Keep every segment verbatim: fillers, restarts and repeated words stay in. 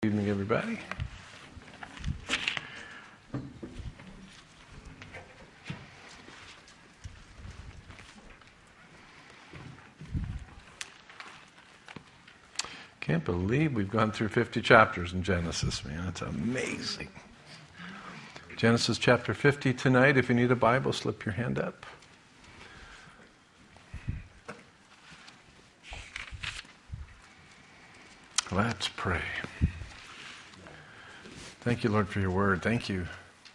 Good evening, everybody. Can't believe we've gone through fifty chapters in Genesis, man. It's amazing. Genesis chapter fifty tonight. If you need a Bible, slip your hand up. Let's pray. Thank you, Lord, for your word. Thank you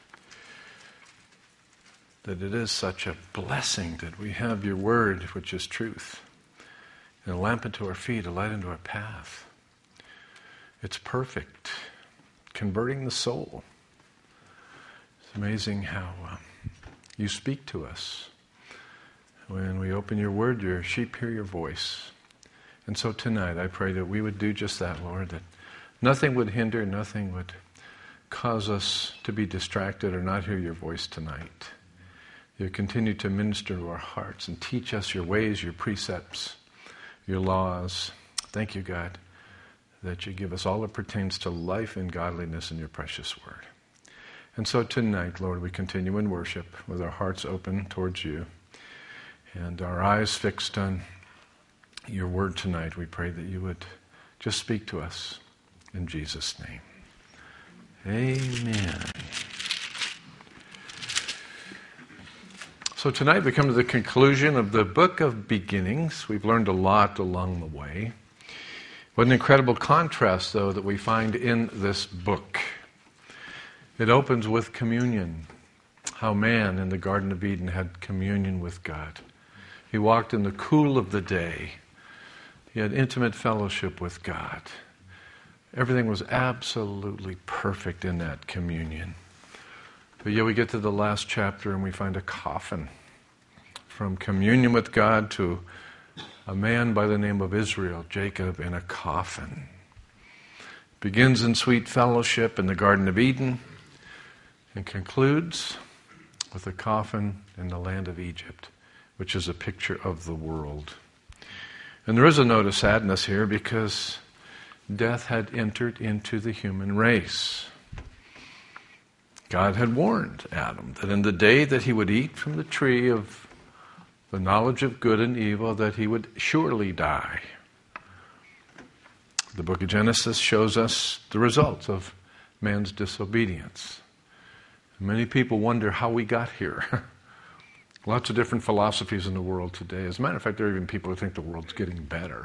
that it is such a blessing that we have your word, which is truth, and a lamp unto our feet, a light unto our path. It's perfect, converting the soul. It's amazing how uh, you speak to us. When we open your word, your sheep hear your voice. And so tonight, I pray that we would do just that, Lord, that nothing would hinder, nothing would cause us to be distracted or not hear your voice tonight. You continue to minister to our hearts and teach us your ways, your precepts, your laws. Thank you, God, that you give us all that pertains to life and godliness in your precious word. And so tonight, Lord, we continue in worship with our hearts open towards you and our eyes fixed on your word tonight. We pray that you would just speak to us in Jesus' name. Amen. So tonight we come to the conclusion of the book of beginnings. We've learned a lot along the way. What an incredible contrast, though, that we find in this book. It opens with communion. How man in the Garden of Eden had communion with God. He walked in the cool of the day. He had intimate fellowship with God. Everything was absolutely perfect in that communion. But yet we get to the last chapter and we find a coffin. From communion with God to a man by the name of Israel, Jacob, in a coffin. Begins in sweet fellowship in the Garden of Eden and concludes with a coffin in the land of Egypt, which is a picture of the world. And there is a note of sadness here because death had entered into the human race. God had warned Adam that in the day that he would eat from the tree of the knowledge of good and evil, that he would surely die. The book of Genesis shows us the results of man's disobedience. Many people wonder how we got here. Lots of different philosophies in the world today. As a matter of fact, there are even people who think the world's getting better.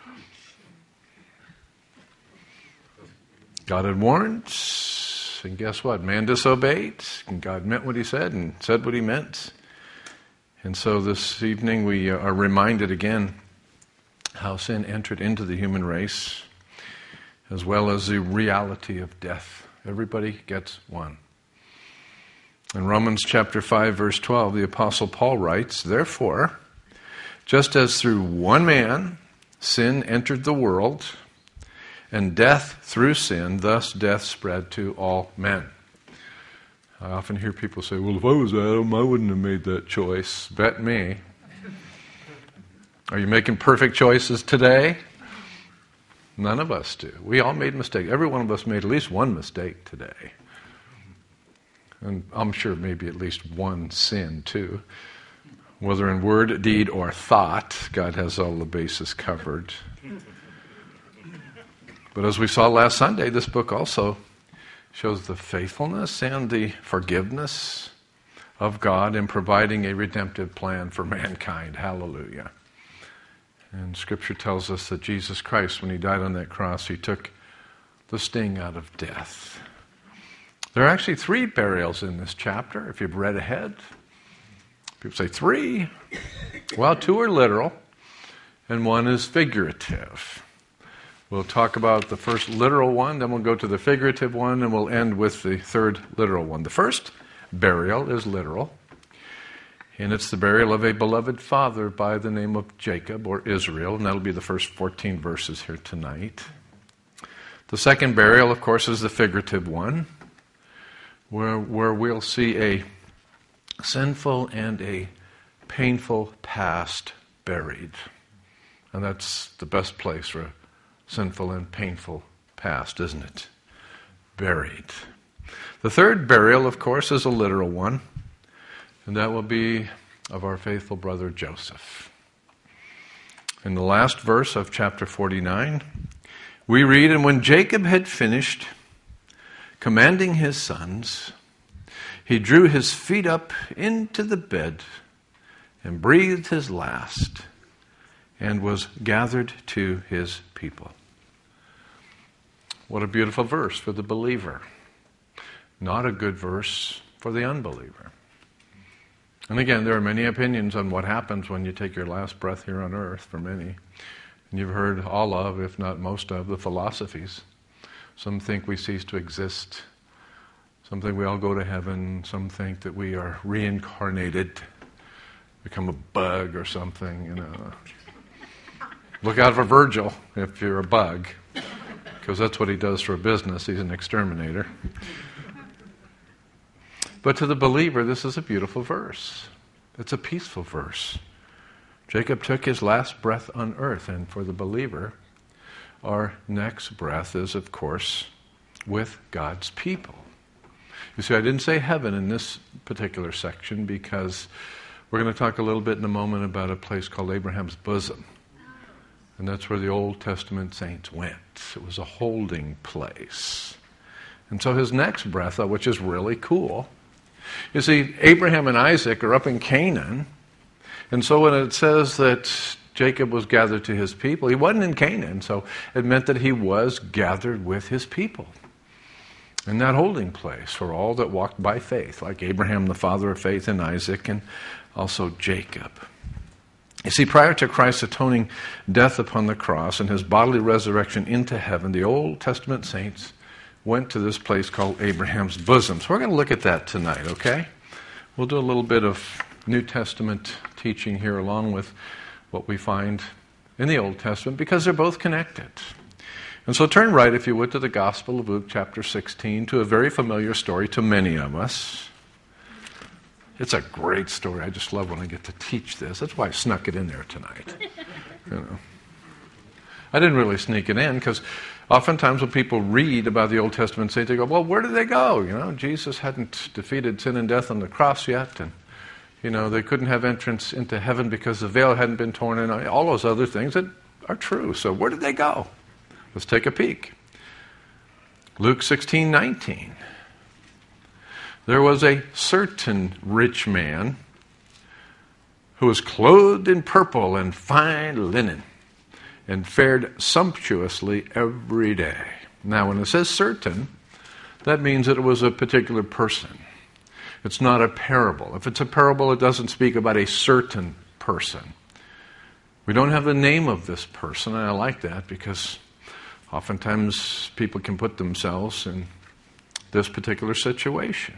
God had warned, and guess what? Man disobeyed, and God meant what he said and said what he meant. And so this evening we are reminded again how sin entered into the human race, as well as the reality of death. Everybody gets one. In Romans chapter five, verse twelve, the Apostle Paul writes, "Therefore, just as through one man sin entered the world, and death through sin, thus death spread to all men." I often hear people say, well, if I was Adam, I wouldn't have made that choice. Bet me. Are you making perfect choices today? None of us do. We all made mistakes. Every one of us made at least one mistake today. And I'm sure maybe at least one sin too. Whether in word, deed, or thought, God has all the bases covered. But as we saw last Sunday, this book also shows the faithfulness and the forgiveness of God in providing a redemptive plan for mankind. Hallelujah. And Scripture tells us that Jesus Christ, when he died on that cross, he took the sting out of death. There are actually three burials in this chapter, if you've read ahead. People say three. Well, two are literal, and one is figurative. We'll talk about the first literal one, then we'll go to the figurative one, and we'll end with the third literal one. The first burial is literal, and it's the burial of a beloved father by the name of Jacob, or Israel, and that'll be the first fourteen verses here tonight. The second burial, of course, is the figurative one, where, where we'll see a sinful and a painful past buried. And that's the best place for a sinful and painful past, isn't it? Buried. The third burial, of course, is a literal one, and that will be of our faithful brother Joseph. In the last verse of chapter forty-nine, we read, "And when Jacob had finished commanding his sons, he drew his feet up into the bed and breathed his last and was gathered to his people." What a beautiful verse for the believer. Not a good verse for the unbeliever. And again, there are many opinions on what happens when you take your last breath here on earth, for many. And you've heard all of, if not most of, the philosophies. Some think we cease to exist. Some think we all go to heaven. Some think that we are reincarnated, become a bug or something, you know. Look out for Virgil if you're a bug, because that's what he does for a business. He's an exterminator. But to the believer, this is a beautiful verse. It's a peaceful verse. Jacob took his last breath on earth, and for the believer, our next breath is, of course, with God's people. You see, I didn't say heaven in this particular section because we're going to talk a little bit in a moment about a place called Abraham's bosom. And that's where the Old Testament saints went. It was a holding place. And so his next breath, which is really cool, you see, Abraham and Isaac are up in Canaan. And so when it says that Jacob was gathered to his people, he wasn't in Canaan. So it meant that he was gathered with his people in that holding place for all that walked by faith, like Abraham, the father of faith, and Isaac, and also Jacob. You see, prior to Christ's atoning death upon the cross and his bodily resurrection into heaven, the Old Testament saints went to this place called Abraham's bosom. So we're going to look at that tonight, okay? We'll do a little bit of New Testament teaching here along with what we find in the Old Testament because they're both connected. And so turn right, if you would, to the Gospel of Luke chapter sixteen, to a very familiar story to many of us. It's a great story. I just love when I get to teach this. That's why I snuck it in there tonight. You know, I didn't really sneak it in because oftentimes when people read about the Old Testament saints, they go, well, where did they go? You know, Jesus hadn't defeated sin and death on the cross yet, and you know, they couldn't have entrance into heaven because the veil hadn't been torn, and all those other things that are true. So where did they go? Let's take a peek. Luke sixteen nineteen. There was a certain rich man who was clothed in purple and fine linen and fared sumptuously every day. Now, when it says certain, that means that it was a particular person. It's not a parable. If it's a parable, it doesn't speak about a certain person. We don't have the name of this person, and I like that because oftentimes people can put themselves in this particular situation.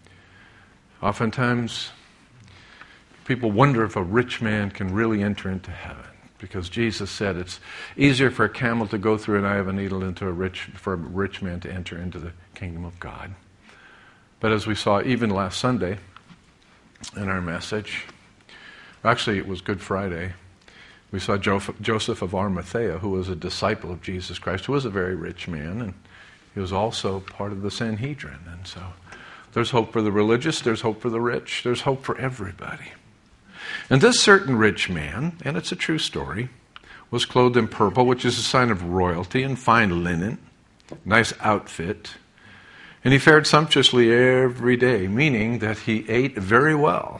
Oftentimes, people wonder if a rich man can really enter into heaven, because Jesus said it's easier for a camel to go through an eye of a needle than to a rich, for a rich man to enter into the kingdom of God. But as we saw even last Sunday in our message, actually it was Good Friday, we saw Joseph of Arimathea, who was a disciple of Jesus Christ, who was a very rich man, and he was also part of the Sanhedrin. And so there's hope for the religious, there's hope for the rich, there's hope for everybody. And this certain rich man, and it's a true story, was clothed in purple, which is a sign of royalty, and fine linen, nice outfit. And he fared sumptuously every day, meaning that he ate very well.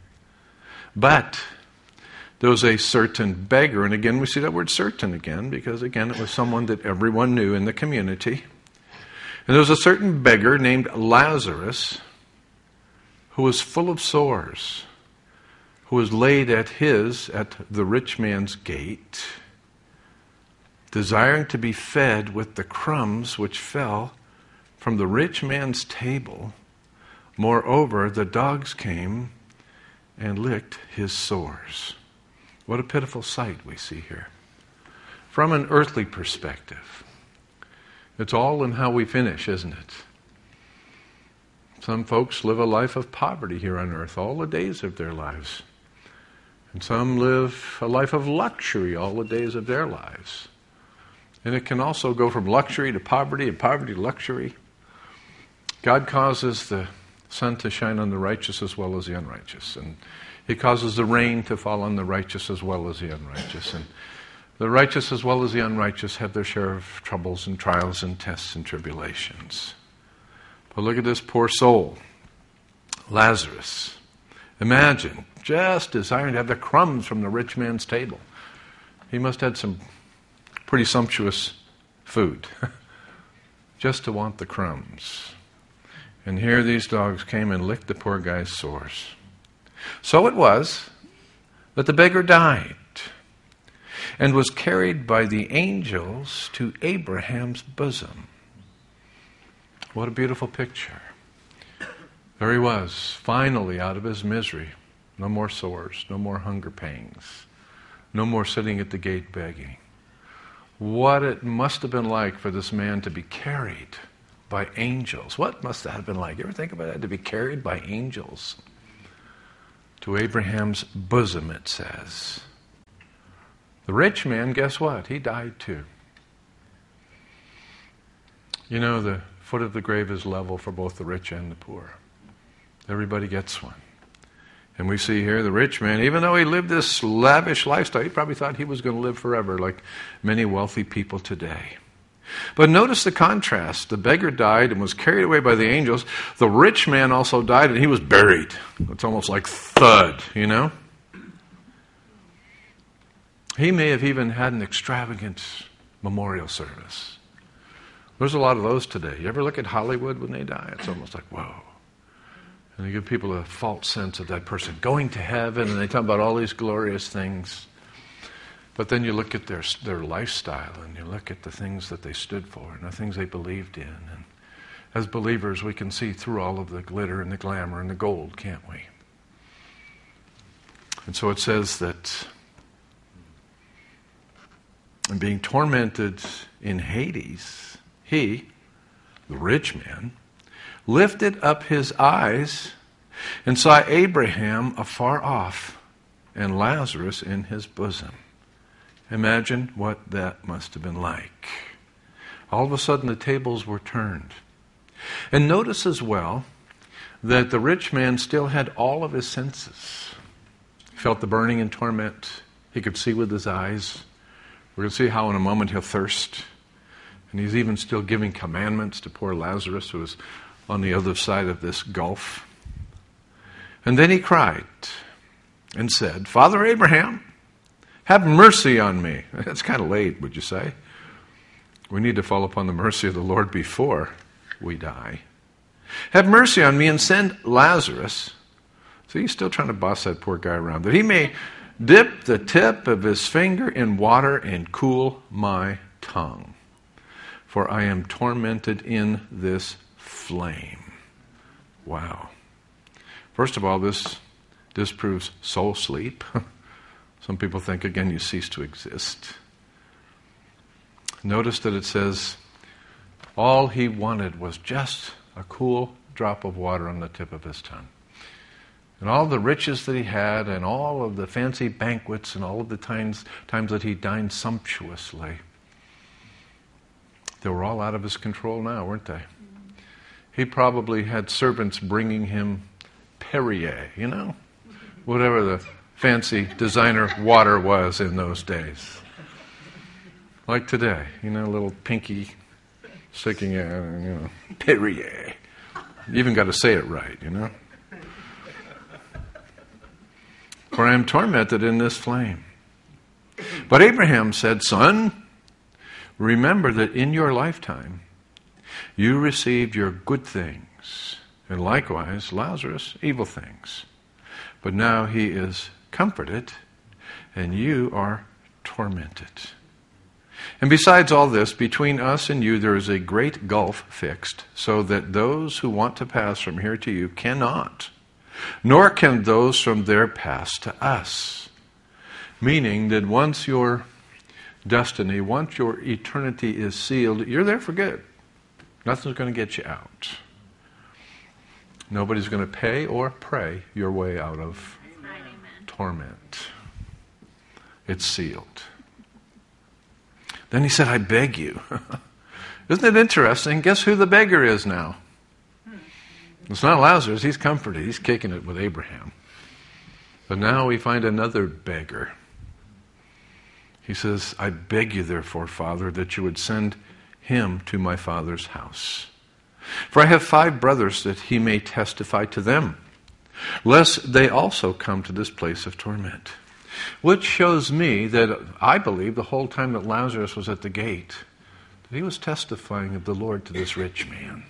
But there was a certain beggar, and again we see that word certain again, because again it was someone that everyone knew in the community. And there was a certain beggar named Lazarus who was full of sores, who was laid at his, at the rich man's gate, desiring to be fed with the crumbs which fell from the rich man's table. Moreover, the dogs came and licked his sores. What a pitiful sight we see here. From an earthly perspective, it's all in how we finish, isn't it? Some folks live a life of poverty here on earth all the days of their lives. And some live a life of luxury all the days of their lives. And it can also go from luxury to poverty and poverty to luxury. God causes the sun to shine on the righteous as well as the unrighteous. And He causes the rain to fall on the righteous as well as the unrighteous. And the righteous as well as the unrighteous have their share of troubles and trials and tests and tribulations. But look at this poor soul, Lazarus. Imagine, just desiring to have the crumbs from the rich man's table. He must have had some pretty sumptuous food, just to want the crumbs. And here these dogs came and licked the poor guy's sores. So it was that the beggar died and was carried by the angels to Abraham's bosom. What a beautiful picture. There he was, finally out of his misery. No more sores, no more hunger pangs, no more sitting at the gate begging. What it must have been like for this man to be carried by angels. What must that have been like? You ever think about that? To be carried by angels to Abraham's bosom, it says. The rich man, guess what? He died too. You know, the foot of the grave is level for both the rich and the poor. Everybody gets one. And we see here the rich man, even though he lived this lavish lifestyle, he probably thought he was going to live forever like many wealthy people today. But notice the contrast. The beggar died and was carried away by the angels. The rich man also died and he was buried. It's almost like thud, you know? He may have even had an extravagant memorial service. There's a lot of those today. You ever look at Hollywood when they die? It's almost like, whoa. And they give people a false sense of that person going to heaven, and they talk about all these glorious things. But then you look at their their lifestyle, and you look at the things that they stood for, and the things they believed in. And as believers, we can see through all of the glitter and the glamour and the gold, can't we? And so it says that, and being tormented in Hades, he, the rich man, lifted up his eyes and saw Abraham afar off and Lazarus in his bosom. Imagine what that must have been like. All of a sudden the tables were turned. And notice as well that the rich man still had all of his senses. He felt the burning and torment. He could see with his eyes. We're going to see how in a moment he'll thirst. And he's even still giving commandments to poor Lazarus, who was on the other side of this gulf. And then he cried and said, Father Abraham, have mercy on me. That's kind of late, would you say? We need to fall upon the mercy of the Lord before we die. Have mercy on me and send Lazarus. So he's still trying to boss that poor guy around, that he may dip the tip of his finger in water and cool my tongue. For I am tormented in this flame. Wow. First of all, this disproves soul sleep. Some people think, again, you cease to exist. Notice that it says, all he wanted was just a cool drop of water on the tip of his tongue. And all the riches that he had, and all of the fancy banquets, and all of the times, times that he dined sumptuously, they were all out of his control now, weren't they? He probably had servants bringing him Perrier, you know? Whatever the fancy designer water was in those days. Like today, you know, a little pinky sticking out, you know, Perrier. You even got to say it right, you know? For I am tormented in this flame. But Abraham said, Son, remember that in your lifetime you received your good things, and likewise Lazarus evil things. But now he is comforted, and you are tormented. And besides all this, between us and you there is a great gulf fixed, so that those who want to pass from here to you cannot, nor can those from there pass to us. Meaning that once your destiny, once your eternity is sealed, you're there for good. Nothing's going to get you out. Nobody's going to pay or pray your way out of torment. It's sealed. Then he said, I beg you. Isn't it interesting? Guess who the beggar is now? It's not Lazarus. He's comforted. He's kicking it with Abraham. But now we find another beggar. He says, I beg you, therefore, Father, that you would send him to my father's house. For I have five brothers, that he may testify to them, lest they also come to this place of torment. Which shows me that I believe the whole time that Lazarus was at the gate, that he was testifying of the Lord to this rich man.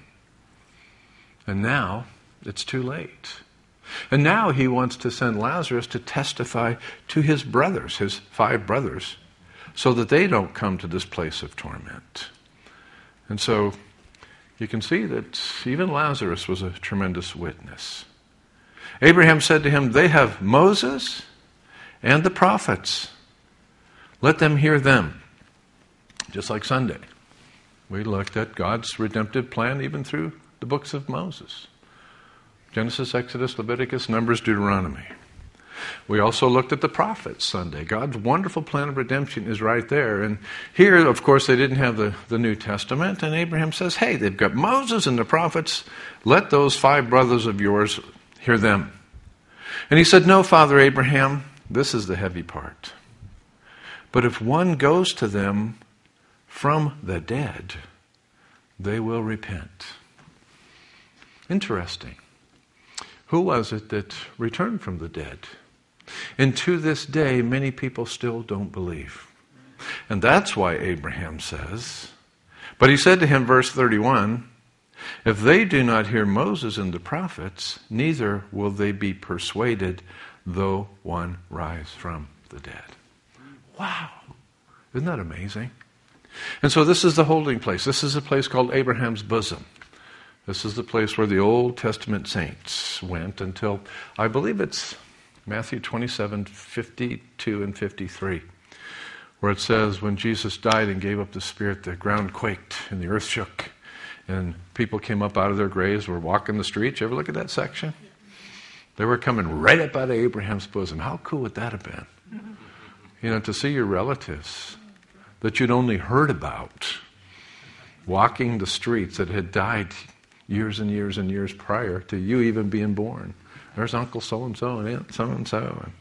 And now it's too late. And now he wants to send Lazarus to testify to his brothers, his five brothers, so that they don't come to this place of torment. And so you can see that even Lazarus was a tremendous witness. Abraham said to him, they have Moses and the prophets. Let them hear them. Just like Sunday, we looked at God's redemptive plan even through the books of Moses. Genesis, Exodus, Leviticus, Numbers, Deuteronomy. We also looked at the prophets Sunday. God's wonderful plan of redemption is right there. And here, of course, they didn't have the, the New Testament. And Abraham says, hey, they've got Moses and the prophets. Let those five brothers of yours hear them. And he said, no, Father Abraham, this is the heavy part. But if one goes to them from the dead, they will repent. Interesting. Who was it that returned from the dead? And to this day, many people still don't believe. And that's why Abraham says, but he said to him, verse thirty-one, if they do not hear Moses and the prophets, neither will they be persuaded, though one rise from the dead. Wow. Isn't that amazing? And so this is the holding place. This is a place called Abraham's bosom. This is the place where the Old Testament saints went until, I believe it's Matthew twenty-seven, fifty-two and fifty-three, where it says, when Jesus died and gave up the Spirit, the ground quaked and the earth shook, and people came up out of their graves, were walking the streets. You ever look at that section? They were coming right up out of Abraham's bosom. How cool would that have been? You know, to see your relatives that you'd only heard about walking the streets that had died years and years and years prior to you even being born. There's Uncle so-and-so and Aunt so-and-so.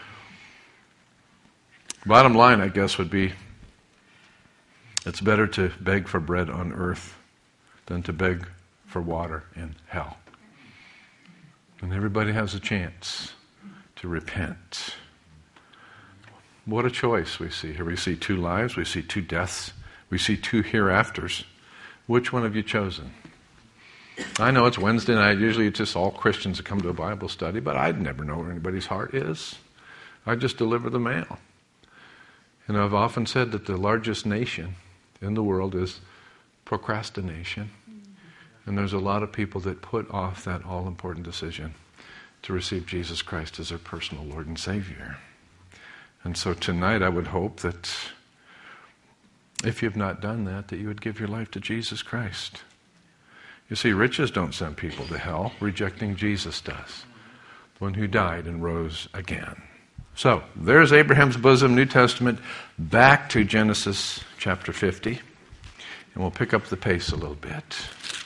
Bottom line, I guess, would be it's better to beg for bread on earth than to beg for water in hell. And everybody has a chance to repent. What a choice we see here. We see two lives, we see two deaths, we see two hereafters. Which one have you chosen? I know it's Wednesday night. Usually it's just all Christians that come to a Bible study, but I'd never know where anybody's heart is. I just deliver the mail. And I've often said that the largest nation in the world is procrastination. And there's a lot of people that put off that all-important decision to receive Jesus Christ as their personal Lord and Savior. And so tonight I would hope that if you've not done that, that you would give your life to Jesus Christ. You see, riches don't send people to hell. Rejecting Jesus does. The one who died and rose again. So, there's Abraham's bosom, New Testament, back to Genesis chapter fifty. And we'll pick up the pace a little bit.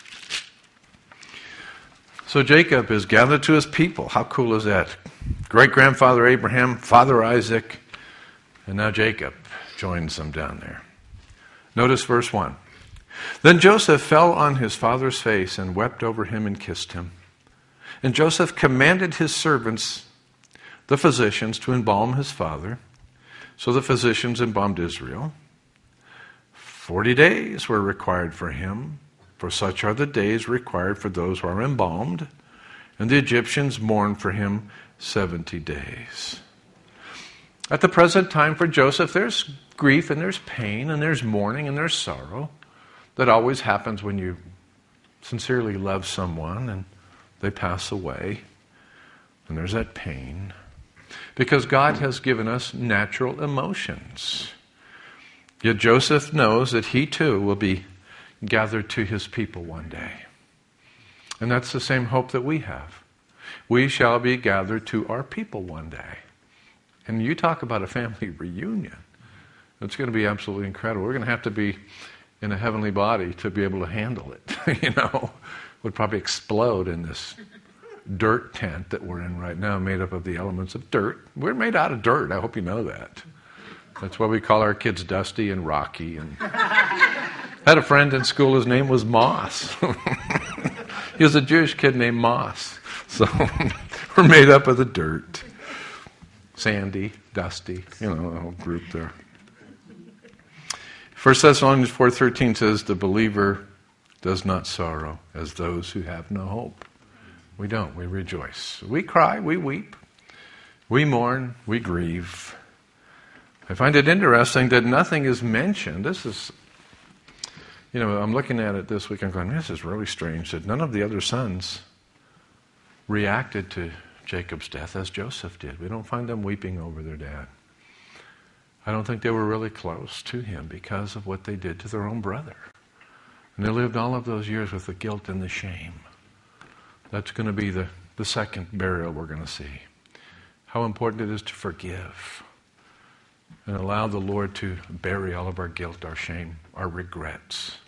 So Jacob is gathered to his people. How cool is that? Great-grandfather Abraham, father Isaac, and now Jacob joins them down there. Notice verse one. Then Joseph fell on his father's face and wept over him and kissed him. And Joseph commanded his servants, the physicians, to embalm his father. So the physicians embalmed Israel. Forty days were required for him, for such are the days required for those who are embalmed. And the Egyptians mourned for him seventy days. At the present time for Joseph, there's grief and there's pain and there's mourning and there's sorrow. That always happens when you sincerely love someone and they pass away. And there's that pain. Because God has given us natural emotions. Yet Joseph knows that he too will be gathered to his people one day. And that's the same hope that we have. We shall be gathered to our people one day. And you talk about a family reunion. It's going to be absolutely incredible. We're going to have to be in a heavenly body to be able to handle it. You know, would probably explode in this dirt tent that we're in right now, made up of the elements of dirt. We're made out of dirt. I hope you know that. That's why we call our kids Dusty and Rocky. And I had a friend in school. His name was Moss. He was a Jewish kid named Moss. So we're made up of the dirt. Sandy, Dusty, you know, the whole group there. First Thessalonians four thirteen says, the believer does not sorrow as those who have no hope. We don't. We rejoice. We cry. We weep. We mourn. We grieve. I find it interesting that nothing is mentioned. This is, you know, I'm looking at it this week. I'm going, this is really strange that none of the other sons reacted to Jacob's death as Joseph did. We don't find them weeping over their dad. I don't think they were really close to him because of what they did to their own brother. And they lived all of those years with the guilt and the shame. That's going to be the, the second burial we're going to see. How important it is to forgive and allow the Lord to bury all of our guilt, our shame, our regrets.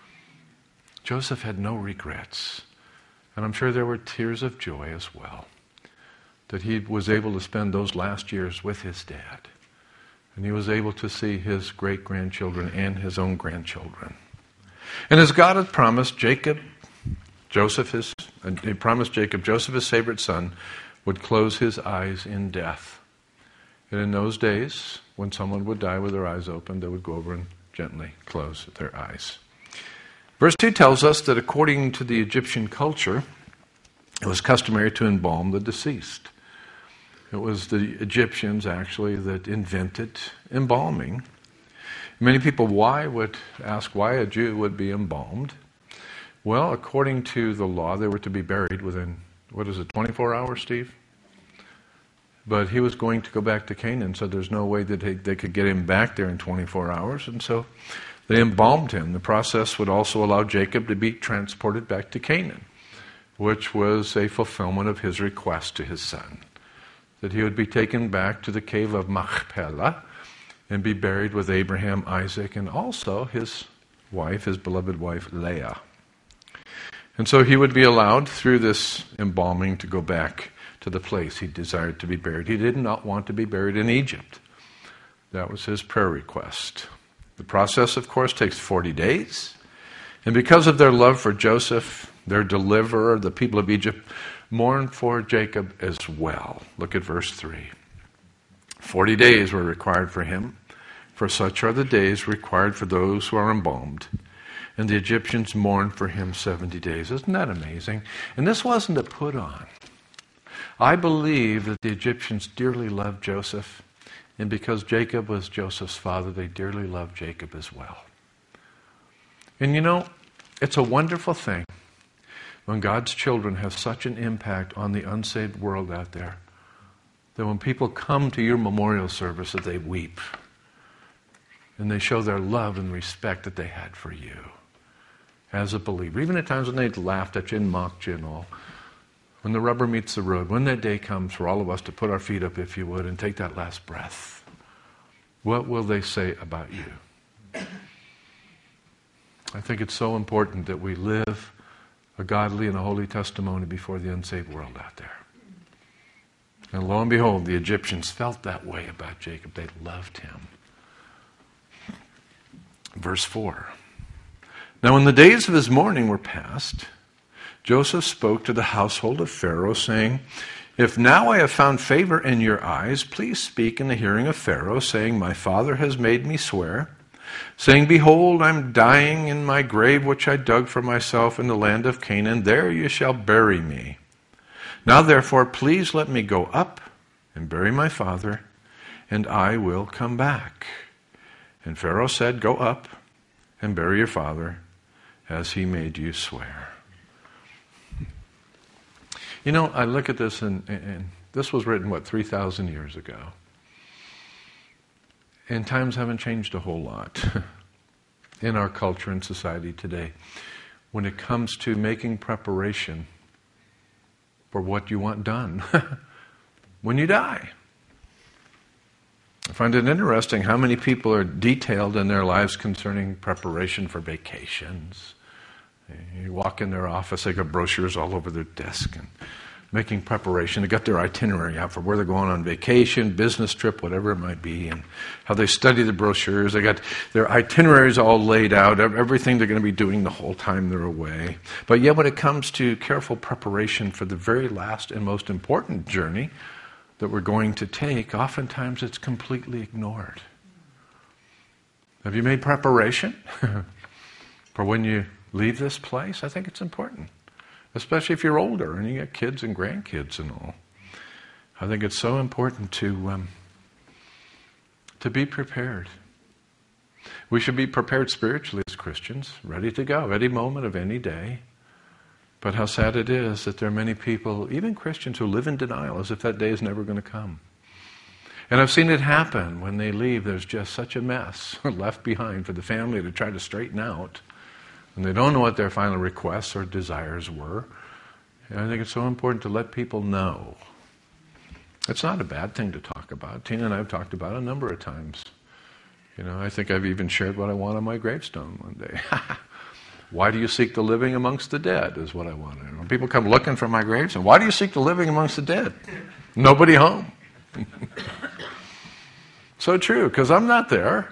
Joseph had no regrets. And I'm sure there were tears of joy as well, that he was able to spend those last years with his dad. And he was able to see his great-grandchildren and his own grandchildren. And as God had promised Jacob, Joseph, his, he promised Jacob, Joseph, his favorite son, would close his eyes in death. And in those days, when someone would die with their eyes open, they would go over and gently close their eyes. Verse two tells us that according to the Egyptian culture, it was customary to embalm the deceased. It was the Egyptians, actually, that invented embalming. Many people why would ask why a Jew would be embalmed. Well, according to the law, they were to be buried within, what is it, twenty-four hours, Steve? But he was going to go back to Canaan, so there's no way that they, they could get him back there in twenty-four hours. And so they embalmed him. The process would also allow Jacob to be transported back to Canaan, which was a fulfillment of his request to his son, that he would be taken back to the cave of Machpelah and be buried with Abraham, Isaac, and also his wife, his beloved wife, Leah. And so he would be allowed through this embalming to go back to the place he desired to be buried. He did not want to be buried in Egypt. That was his prayer request. The process, of course, takes forty days. And because of their love for Joseph, their deliverer, the people of Egypt mourned for Jacob as well. Look at verse three. Forty days were required for him, for such are the days required for those who are embalmed. And the Egyptians mourned for him seventy days. Isn't that amazing? And this wasn't a put on. I believe that the Egyptians dearly loved Joseph, and because Jacob was Joseph's father, they dearly loved Jacob as well. And you know, it's a wonderful thing when God's children have such an impact on the unsaved world out there, that when people come to your memorial service, that they weep, and they show their love and respect that they had for you as a believer. Even at times when they laughed at you and mocked you and all. When the rubber meets the road, when that day comes for all of us to put our feet up, if you would, and take that last breath, what will they say about you? I think it's so important that we live a godly and a holy testimony before the unsaved world out there. And lo and behold, the Egyptians felt that way about Jacob. They loved him. Verse four. Now when the days of his mourning were past, Joseph spoke to the household of Pharaoh, saying, If now I have found favor in your eyes, please speak in the hearing of Pharaoh, saying, My father has made me swear, saying, Behold, I am dying in my grave which I dug for myself in the land of Canaan. There you shall bury me. Now therefore, please let me go up and bury my father, and I will come back. And Pharaoh said, Go up and bury your father, as he made you swear. You know, I look at this, and, and this was written, what, three thousand years ago. And times haven't changed a whole lot in our culture and society today when it comes to making preparation for what you want done when you die. I find it interesting how many people are detailed in their lives concerning preparation for vacations. You walk in their office, they got brochures all over their desk and making preparation. They got their itinerary out for where they're going on vacation, business trip, whatever it might be, and how they study the brochures. They got their itineraries all laid out, everything they're going to be doing the whole time they're away. But yet when it comes to careful preparation for the very last and most important journey that we're going to take, oftentimes it's completely ignored. Have you made preparation for when you leave this place? I think it's important. Especially if you're older and you got kids and grandkids and all. I think it's so important to um, to be prepared. We should be prepared spiritually as Christians, ready to go, any moment of any day. But how sad it is that there are many people, even Christians, who live in denial as if that day is never going to come. And I've seen it happen when they leave. There's just such a mess left behind for the family to try to straighten out. And they don't know what their final requests or desires were. And I think it's so important to let people know. It's not a bad thing to talk about. Tina and I have talked about it a number of times. You know, I think I've even shared what I want on my gravestone one day. Why do you seek the living amongst the dead is what I want to know. When people come looking for my gravestone, why do you seek the living amongst the dead? Nobody home. So true, because I'm not there.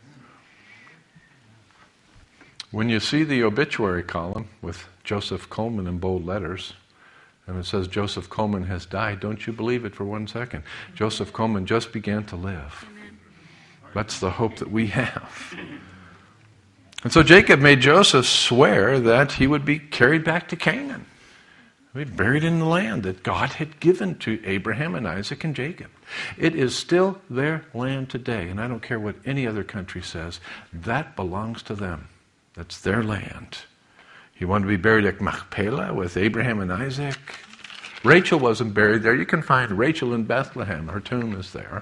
When you see the obituary column with Joseph Coleman in bold letters, and it says Joseph Coleman has died, don't you believe it for one second. Joseph Coleman just began to live. Amen. That's the hope that we have. And so Jacob made Joseph swear that he would be carried back to Canaan, be buried in the land that God had given to Abraham and Isaac and Jacob. It is still their land today, and I don't care what any other country says, that belongs to them. That's their land. He wanted to be buried at Machpelah with Abraham and Isaac. Rachel wasn't buried there. You can find Rachel in Bethlehem. Her tomb is there.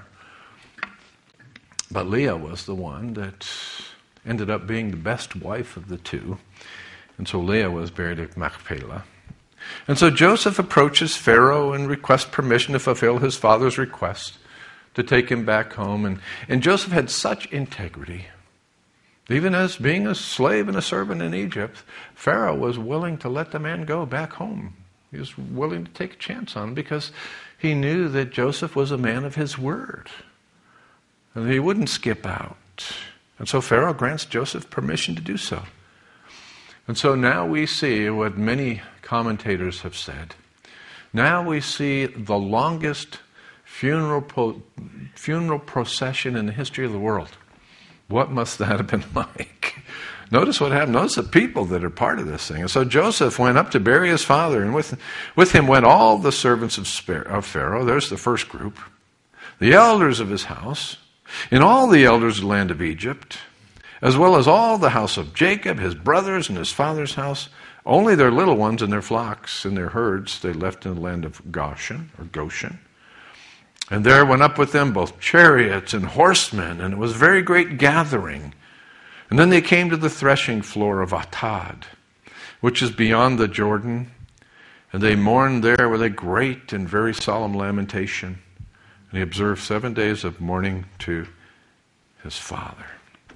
But Leah was the one that ended up being the best wife of the two. And so Leah was buried at Machpelah. And so Joseph approaches Pharaoh and requests permission to fulfill his father's request to take him back home. And, and Joseph had such integrity. Even as being a slave and a servant in Egypt, Pharaoh was willing to let the man go back home. He was willing to take a chance on him because he knew that Joseph was a man of his word. And he wouldn't skip out. And so Pharaoh grants Joseph permission to do so. And so now we see what many commentators have said. Now we see the longest funeral po- funeral procession in the history of the world. What must that have been like? Notice what happened. Notice the people that are part of this thing. And so Joseph went up to bury his father, and with, with him went all the servants of Pharaoh. There's the first group. The elders of his house, and all the elders of the land of Egypt, as well as all the house of Jacob, his brothers, and his father's house. Only their little ones and their flocks and their herds they left in the land of Goshen, or Goshen. And there went up with them both chariots and horsemen, and it was a very great gathering. And then they came to the threshing floor of Atad, which is beyond the Jordan, and they mourned there with a great and very solemn lamentation. And he observed seven days of mourning to his father.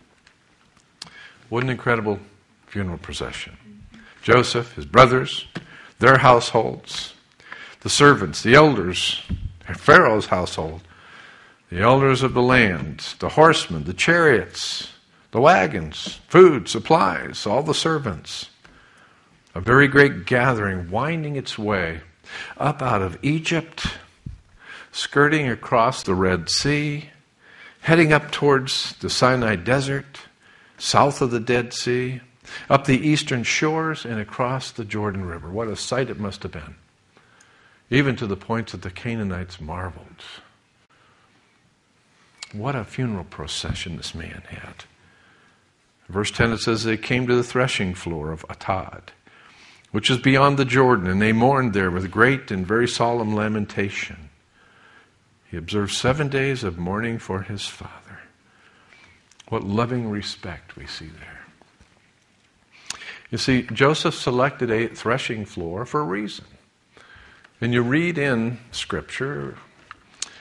What an incredible funeral procession. Joseph, his brothers, their households, the servants, the elders, Pharaoh's household, the elders of the land, the horsemen, the chariots, the wagons, food, supplies, all the servants. A very great gathering winding its way up out of Egypt, skirting across the Red Sea, heading up towards the Sinai Desert, south of the Dead Sea, up the eastern shores and across the Jordan River. What a sight it must have been. Even to the point that the Canaanites marveled. What a funeral procession this man had. Verse ten, it says, they came to the threshing floor of Atad, which is beyond the Jordan, and they mourned there with great and very solemn lamentation. He observed seven days of mourning for his father. What loving respect we see there. You see, Joseph selected a threshing floor for a reason. And you read in Scripture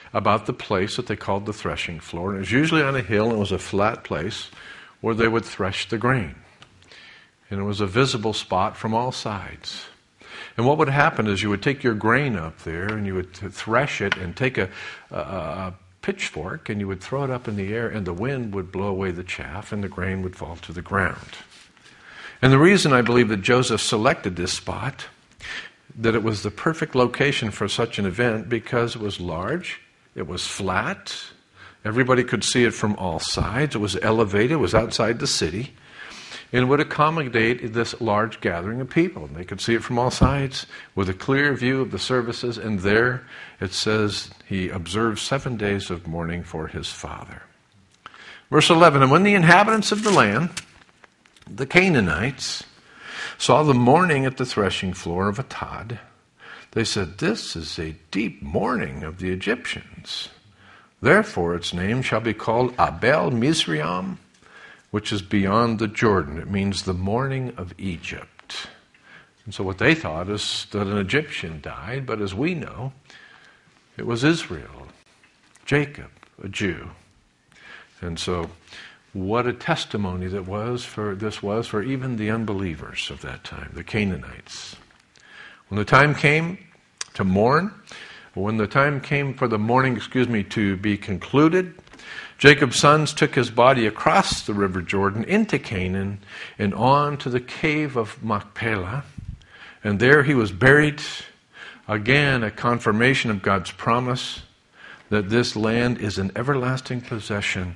about the place that they called the threshing floor. And it was usually on a hill, and it was a flat place where they would thresh the grain. And it was a visible spot from all sides. And what would happen is you would take your grain up there and you would thresh it and take a, a, a pitchfork and you would throw it up in the air, and the wind would blow away the chaff and the grain would fall to the ground. And the reason I believe that Joseph selected this spot, that it was the perfect location for such an event, because it was large, it was flat, everybody could see it from all sides, it was elevated, it was outside the city, and would accommodate this large gathering of people. And they could see it from all sides with a clear view of the services, and there it says he observed seven days of mourning for his father. Verse eleven, and when the inhabitants of the land, the Canaanites, saw the mourning at the threshing floor of Atad, they said, this is a deep mourning of the Egyptians. Therefore its name shall be called Abel Mizraim, which is beyond the Jordan. It means the mourning of Egypt. And so what they thought is that an Egyptian died, but as we know, it was Israel, Jacob, a Jew. And so what a testimony that was for this was for even the unbelievers of that time, the Canaanites. When the time came to mourn, when the time came for the mourning, excuse me, to be concluded, Jacob's sons took his body across the river Jordan into Canaan and on to the cave of Machpelah, and there he was buried. Again, a confirmation of God's promise that this land is an everlasting possession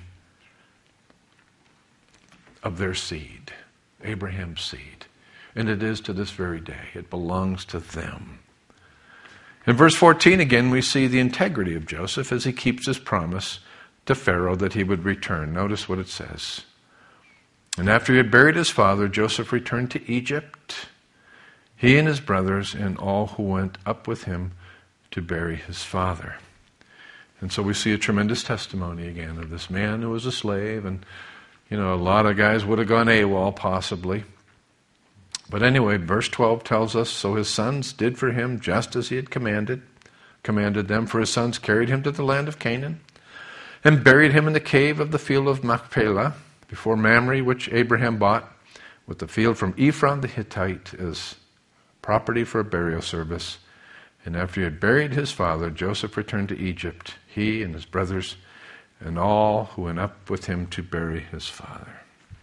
of their seed, Abraham's seed. And it is to this very day. It belongs to them. In verse fourteen, again, we see the integrity of Joseph as he keeps his promise to Pharaoh that he would return. Notice what it says. And after he had buried his father, Joseph returned to Egypt, he and his brothers and all who went up with him to bury his father. And so we see a tremendous testimony again of this man who was a slave, and you know, a lot of guys would have gone AWOL possibly. But anyway, verse twelve tells us, so his sons did for him just as he had commanded, commanded them, for his sons carried him to the land of Canaan and buried him in the cave of the field of Machpelah before Mamre, which Abraham bought with the field from Ephron the Hittite as property for a burial service. And after he had buried his father, Joseph returned to Egypt, he and his brothers and all who went up with him to bury his father.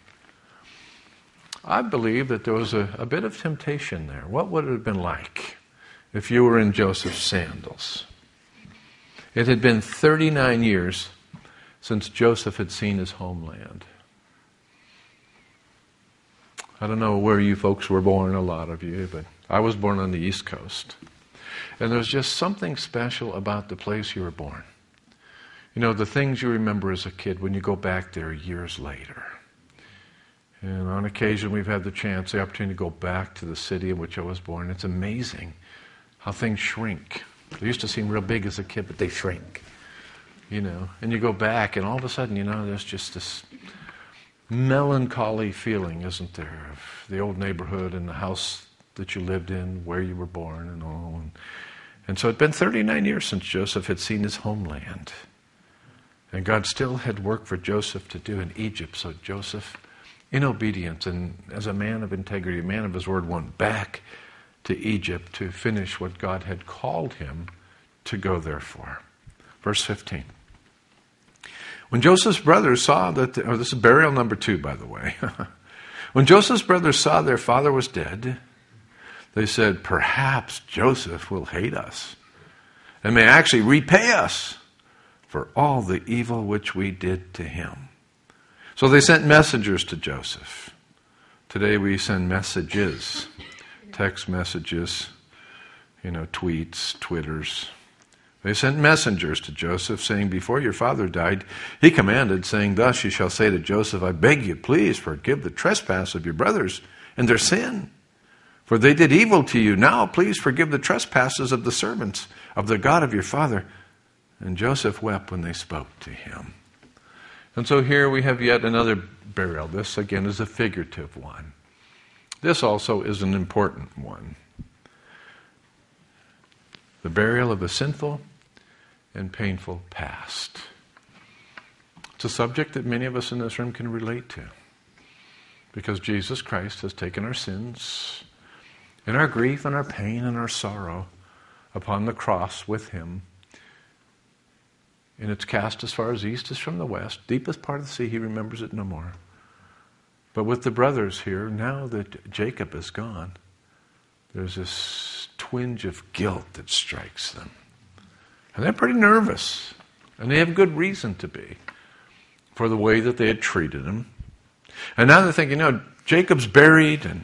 I believe that there was a, a bit of temptation there. What would it have been like if you were in Joseph's sandals? It had been thirty-nine years since Joseph had seen his homeland. I don't know where you folks were born, a lot of you, but I was born on the East Coast. And there's just something special about the place you were born. You know, the things you remember as a kid when you go back there years later. And on occasion we've had the chance, the opportunity to go back to the city in which I was born. It's amazing how things shrink. They used to seem real big as a kid, but they shrink. You know, and you go back and all of a sudden, you know, there's just this melancholy feeling, isn't there, of the old neighborhood and the house that you lived in, where you were born and all. And, and so it'd been thirty-nine years since Joseph had seen his homeland. And God still had work for Joseph to do in Egypt. So Joseph, in obedience and as a man of integrity, a man of his word, went back to Egypt to finish what God had called him to go there for. Verse fifteen. When Joseph's brothers saw that, the, oh, this is burial number two, by the way. When Joseph's brothers saw their father was dead, they said, perhaps Joseph will hate us and may actually repay us for all the evil which we did to him. So they sent messengers to Joseph. Today we send messages, text messages, you know, tweets, Twitters. They sent messengers to Joseph, saying, before your father died, he commanded, saying, thus you shall say to Joseph, I beg you, please forgive the trespass of your brothers and their sin. For they did evil to you. Now please forgive the trespasses of the servants of the God of your father. And Joseph wept when they spoke to him. And so here we have yet another burial. This, again, is a figurative one. This also is an important one. The burial of a sinful and painful past. It's a subject that many of us in this room can relate to, because Jesus Christ has taken our sins and our grief and our pain and our sorrow upon the cross with him. And it's cast as far as east is from the west. Deepest part of the sea, he remembers it no more. But with the brothers here, now that Jacob is gone, there's this twinge of guilt that strikes them. And they're pretty nervous. And they have good reason to be for the way that they had treated him. And now they're thinking, you know, Jacob's buried and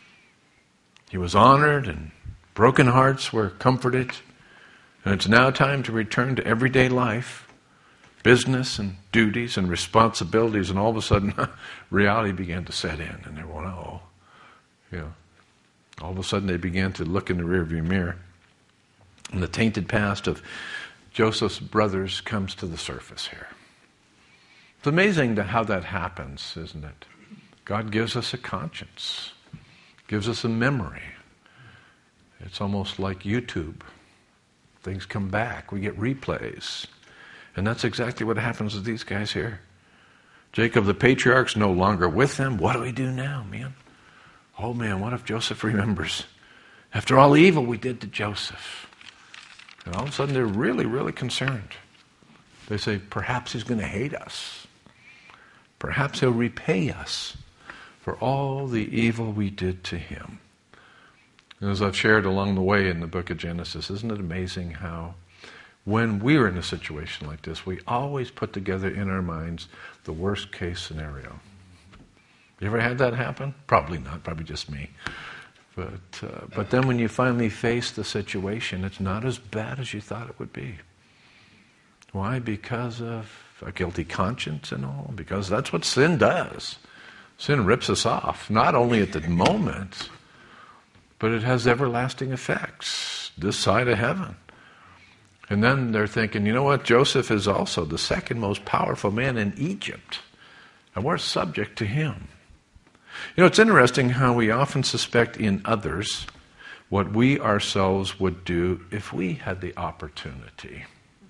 he was honored and broken hearts were comforted. And it's now time to return to everyday life, business and duties and responsibilities. And all of a sudden, reality began to set in. And they went, oh, you know. All of a sudden, they began to look in the rearview mirror. And the tainted past of Joseph's brothers comes to the surface here. It's amazing how that happens, isn't it? God gives us a conscience, gives us a memory. It's almost like YouTube. Things come back. We get replays. And that's exactly what happens with these guys here. Jacob, the patriarch's no longer with them. What do we do now, man? Oh, man, what if Joseph remembers? After all the evil we did to Joseph. And all of a sudden, they're really, really concerned. They say, perhaps he's going to hate us. Perhaps he'll repay us for all the evil we did to him. And as I've shared along the way in the book of Genesis, isn't it amazing how when we're in a situation like this, we always put together in our minds the worst case scenario. You ever had that happen? Probably not, probably just me. But, uh, but then when you finally face the situation, it's not as bad as you thought it would be. Why? Because of a guilty conscience and all. Because that's what sin does. Sin rips us off, not only at the moment, but it has everlasting effects this side of heaven. And then they're thinking, you know what? Joseph is also the second most powerful man in Egypt. And we're subject to him. You know, it's interesting how we often suspect in others what we ourselves would do if we had the opportunity.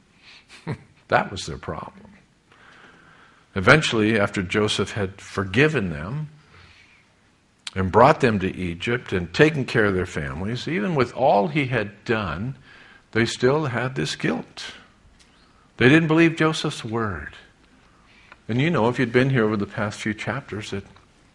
That was their problem. Eventually, after Joseph had forgiven them and brought them to Egypt and taken care of their families, even with all he had done, they still had this guilt. They didn't believe Joseph's word. And you know, if you'd been here over the past few chapters, that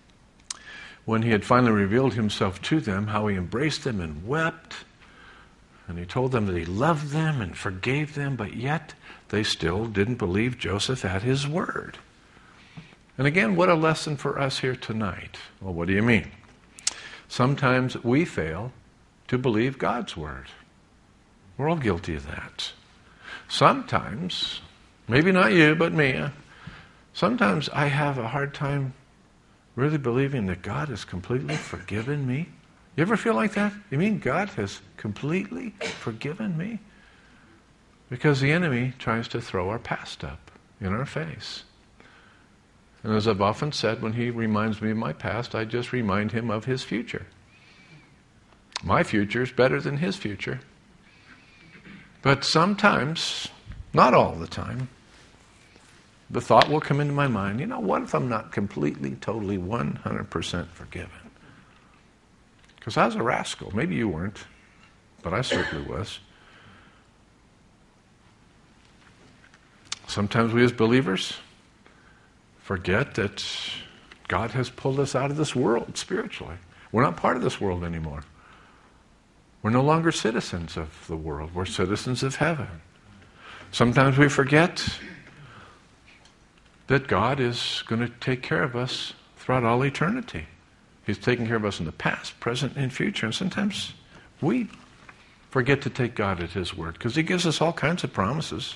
when he had finally revealed himself to them, how he embraced them and wept, and he told them that he loved them and forgave them, but yet they still didn't believe Joseph at his word. And again, what a lesson for us here tonight. Well, what do you mean? Sometimes we fail to believe God's word. We're all guilty of that. Sometimes, maybe not you, but me, sometimes I have a hard time really believing that God has completely forgiven me. You ever feel like that? You mean God has completely forgiven me? Because the enemy tries to throw our past up in our face. And as I've often said, when he reminds me of my past, I just remind him of his future. My future is better than his future. But sometimes, not all the time, the thought will come into my mind, you know, what if I'm not completely, totally, one hundred percent forgiven? Because I was a rascal. Maybe you weren't, but I certainly was. Sometimes we as believers forget that God has pulled us out of this world spiritually. We're not part of this world anymore. We're no longer citizens of the world. We're citizens of heaven. Sometimes we forget that God is going to take care of us throughout all eternity. He's taking care of us in the past, present, and future. And sometimes we forget to take God at his word because he gives us all kinds of promises.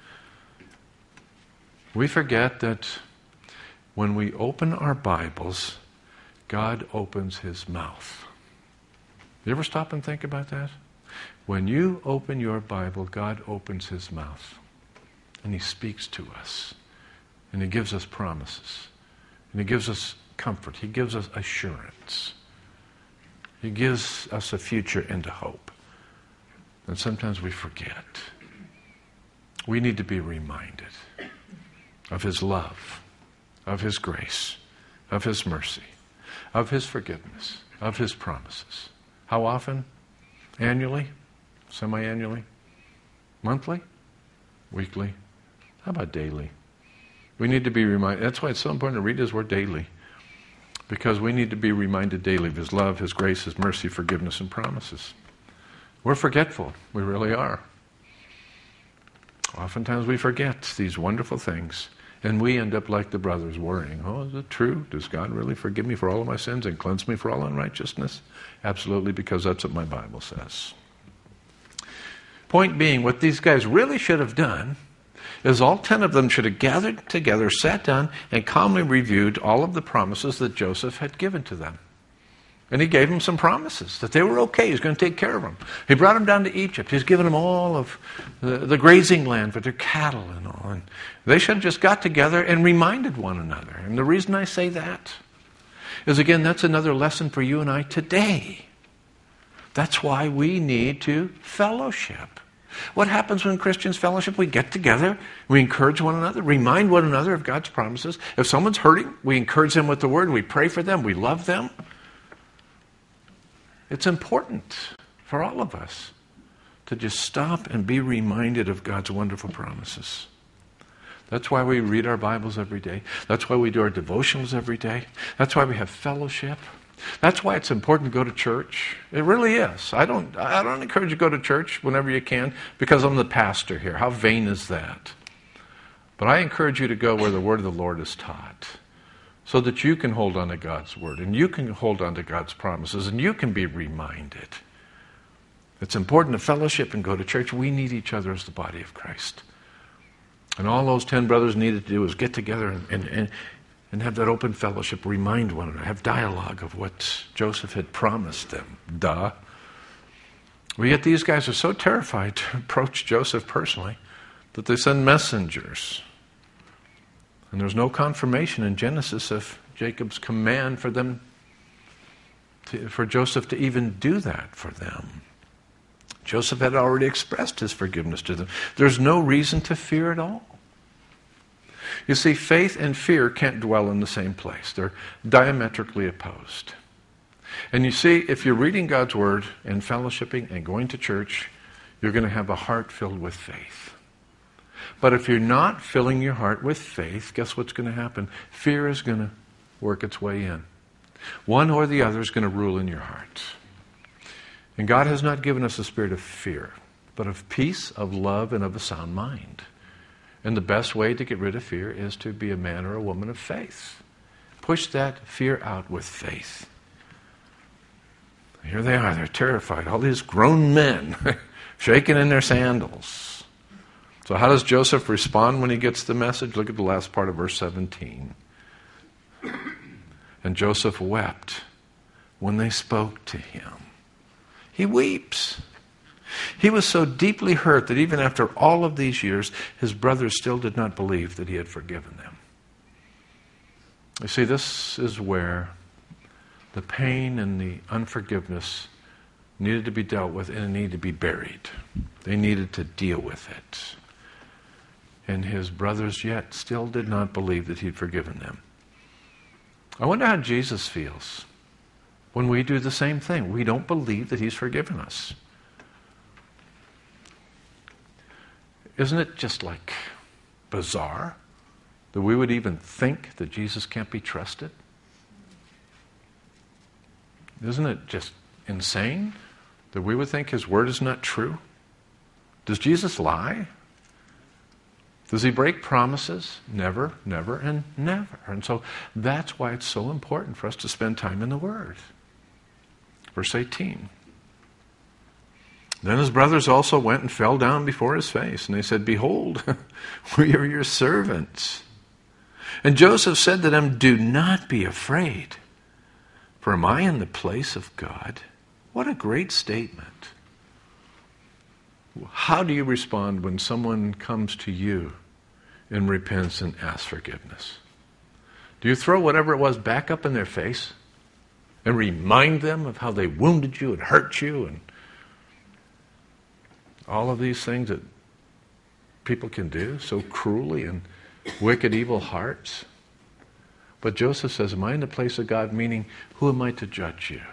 We forget that when we open our Bibles, God opens his mouth. You ever stop and think about that? When you open your Bible, God opens his mouth. And he speaks to us. And he gives us promises. And he gives us comfort. He gives us assurance. He gives us a future and a hope. And sometimes we forget. We need to be reminded of His love, of His grace, of His mercy, of His forgiveness, of His promises. How often? Annually? Semi-annually? Monthly? Weekly? How about daily? We need to be reminded. That's why it's so important to read His Word daily. Because we need to be reminded daily of His love, His grace, His mercy, forgiveness, and promises. We're forgetful. We really are. Oftentimes we forget these wonderful things. And we end up like the brothers worrying. Oh, is it true? Does God really forgive me for all of my sins and cleanse me for all unrighteousness? Absolutely, because that's what my Bible says. Point being, what these guys really should have done is all ten of them should have gathered together, sat down, and calmly reviewed all of the promises that Joseph had given to them. And he gave them some promises that they were okay. He was going to take care of them. He brought them down to Egypt. He's given them all of the, the grazing land for their cattle and all. And they should have just got together and reminded one another. And the reason I say that is, again, that's another lesson for you and I today. That's why we need to fellowship. What happens when Christians fellowship? We get together, we encourage one another, remind one another of God's promises. If someone's hurting, we encourage them with the Word, we pray for them, we love them. It's important for all of us to just stop and be reminded of God's wonderful promises. That's why we read our Bibles every day. That's why we do our devotionals every day. That's why we have fellowship. That's why it's important to go to church. It really is. I don't, I don't encourage you to go to church whenever you can because I'm the pastor here. How vain is that? But I encourage you to go where the Word of the Lord is taught, so that you can hold on to God's Word, and you can hold on to God's promises, and you can be reminded. It's important to fellowship and go to church. We need each other as the body of Christ. And all those ten brothers needed to do was get together and, and, and, and have that open fellowship, remind one another, have dialogue of what Joseph had promised them. Duh. Well, yet these guys are so terrified to approach Joseph personally that they send messengers. And there's no confirmation in Genesis of Jacob's command for them, to, for Joseph to even do that for them. Joseph had already expressed his forgiveness to them. There's no reason to fear at all. You see, faith and fear can't dwell in the same place. They're diametrically opposed. And you see, if you're reading God's Word and fellowshipping and going to church, you're going to have a heart filled with faith. But if you're not filling your heart with faith, guess what's going to happen? Fear is going to work its way in. One or the other is going to rule in your heart. And God has not given us a spirit of fear, but of peace, of love, and of a sound mind. And the best way to get rid of fear is to be a man or a woman of faith. Push that fear out with faith. Here they are, they're terrified. All these grown men shaking in their sandals. So how does Joseph respond when he gets the message? Look at the last part of verse seventeen. And Joseph wept when they spoke to him. He weeps. He was so deeply hurt that even after all of these years, his brothers still did not believe that he had forgiven them. You see, this is where the pain and the unforgiveness needed to be dealt with, and it needed to be buried. They needed to deal with it. And his brothers yet still did not believe that he'd forgiven them. I wonder how Jesus feels when we do the same thing. We don't believe that he's forgiven us. Isn't it just like bizarre that we would even think that Jesus can't be trusted? Isn't it just insane that we would think his word is not true? Does Jesus lie? Does he break promises? Never, never, and never. And so that's why it's so important for us to spend time in the Word. Verse eighteen. Then his brothers also went and fell down before his face, and they said, Behold, we are your servants. And Joseph said to them, Do not be afraid, for am I in the place of God? What a great statement. How do you respond when someone comes to you and repents and asks forgiveness? Do you throw whatever it was back up in their face and remind them of how they wounded you and hurt you and all of these things that people can do so cruelly and wicked, evil hearts. But Joseph says, am I in the place of God? Meaning, who am I to judge you?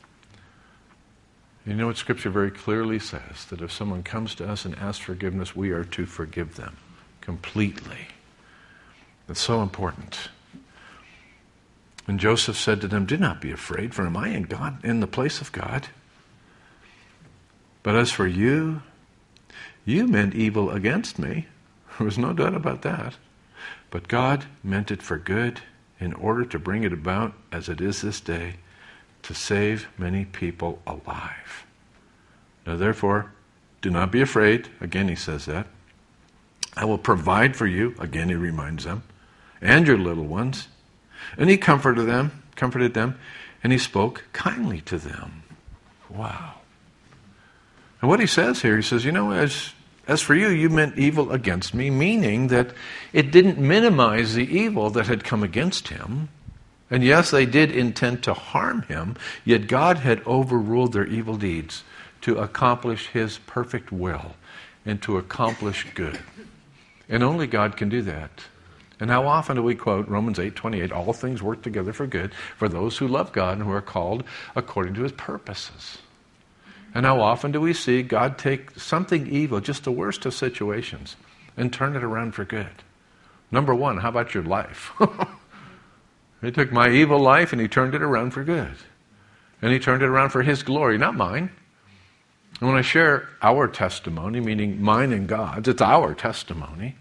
You know what Scripture very clearly says? That if someone comes to us and asks forgiveness, we are to forgive them completely. That's so important. And Joseph said to them, do not be afraid, for am I in God, in the place of God? But as for you, you meant evil against me. There was no doubt about that. But God meant it for good, in order to bring it about as it is this day, to save many people alive. Now therefore, do not be afraid. Again he says that. I will provide for you. Again he reminds them. And your little ones. And he comforted them, comforted them, and he spoke kindly to them. Wow. And what he says here, he says, you know, as as for you, you meant evil against me, meaning that it didn't minimize the evil that had come against him. And yes, they did intend to harm him, yet God had overruled their evil deeds to accomplish his perfect will and to accomplish good. And only God can do that. And how often do we quote Romans eight twenty-eight, all things work together for good for those who love God and who are called according to his purposes. And how often do we see God take something evil, just the worst of situations, and turn it around for good? Number one, how about your life? He took my evil life and he turned it around for good. And he turned it around for his glory, not mine. And when I share our testimony, meaning mine and God's, it's our testimony.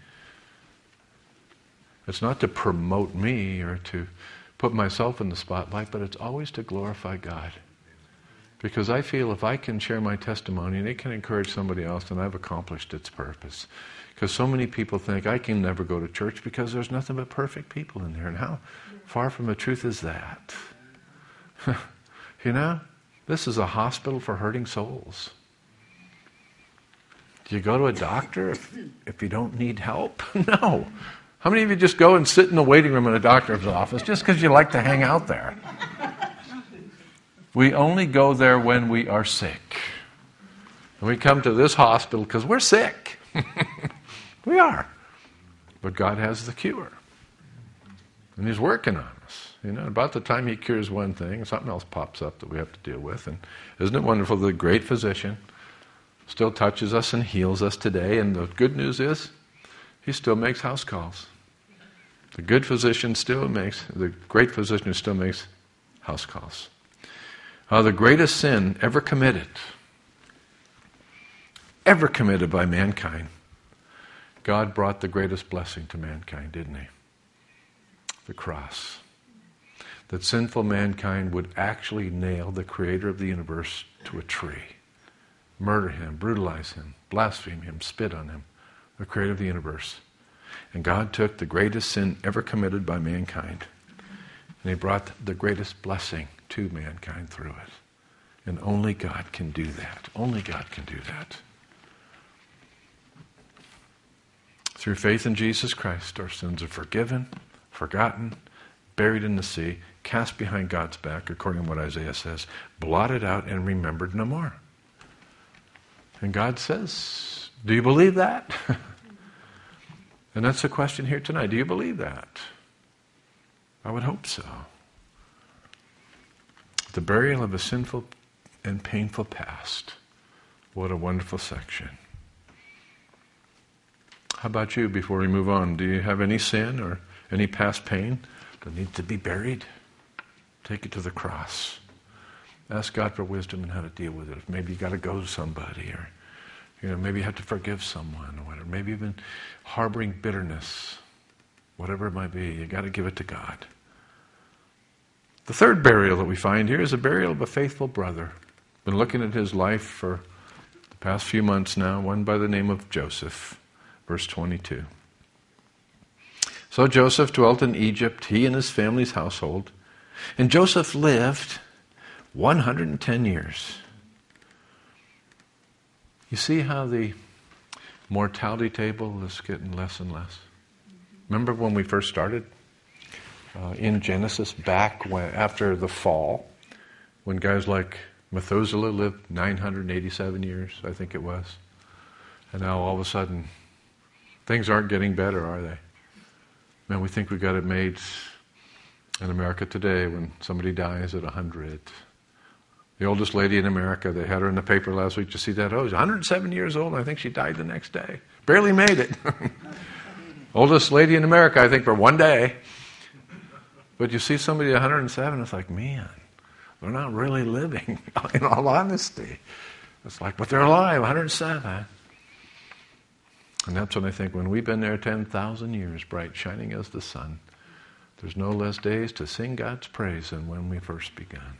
It's not to promote me or to put myself in the spotlight, but it's always to glorify God. Because I feel if I can share my testimony and it can encourage somebody else, then I've accomplished its purpose. Because so many people think I can never go to church because there's nothing but perfect people in there. And how far from the truth is that? You know, this is a hospital for hurting souls. Do you go to a doctor if, if you don't need help? No. How many of you just go and sit in the waiting room in a doctor's office just because you like to hang out there? We only go there when we are sick. And we come to this hospital because we're sick. We are. But God has the cure. And he's working on us. You know, about the time he cures one thing, something else pops up that we have to deal with. And isn't it wonderful, the great physician still touches us and heals us today. And the good news is, he still makes house calls. The good physician still makes, the great physician still makes house calls. Uh, the greatest sin ever committed, ever committed by mankind, God brought the greatest blessing to mankind, didn't he? The cross. That sinful mankind would actually nail the creator of the universe to a tree, murder him, brutalize him, blaspheme him, spit on him, the creator of the universe. And God took the greatest sin ever committed by mankind, and he brought the greatest blessing to mankind through it. And only God can do that. Only God can do that. Through faith in Jesus Christ, our sins are forgiven, forgotten, buried in the sea, cast behind God's back, according to what Isaiah says, blotted out and remembered no more. And God says, do you believe that? And that's the question here tonight. Do you believe that? I would hope so. The burial of a sinful and painful past. What a wonderful section. How about you before we move on? Do you have any sin or any past pain that needs to be buried? Take it to the cross. Ask God for wisdom and how to deal with it. If maybe you got to go to somebody, or you know, maybe you have to forgive someone, or whatever. Maybe you've been harboring bitterness. Whatever it might be, you got to give it to God. The third burial that we find here is a burial of a faithful brother. Been looking at his life for the past few months now, one by the name of Joseph. Verse twenty-two. So Joseph dwelt in Egypt, he and his family's household. And Joseph lived one hundred ten years. You see how the mortality table is getting less and less? Remember when we first started? Uh, in Genesis, back when, after the fall, when guys like Methuselah lived nine hundred eighty-seven years, I think it was. And now all of a sudden, Things aren't getting better, are they? Man, we think we got it made in America today when somebody dies at one hundred. The oldest lady in America, they had her in the paper last week. Did you see that? Oh, she's one hundred seven years old, and I think she died the next day. Barely made it. Oldest lady in America, I think, for one day. But you see somebody at one hundred seven, it's like, man, they're not really living, in all honesty. It's like, but they're alive, one hundred seven. And that's when I think, when we've been there ten thousand years, bright, shining as the sun, there's no less days to sing God's praise than when we first began.